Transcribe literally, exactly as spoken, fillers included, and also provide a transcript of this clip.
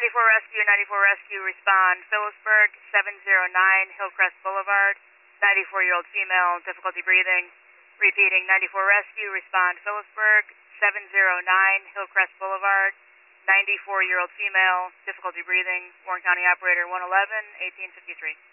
ninety-four Rescue, ninety-four Rescue, respond. Phillipsburg, seven zero nine Hillcrest Boulevard, ninety-four-year-old female, difficulty breathing. Repeating, ninety-four Rescue, respond. Phillipsburg, seven zero nine Hillcrest Boulevard, ninety-four-year-old female, difficulty breathing. Warren County Operator one eleven, eighteen fifty-three.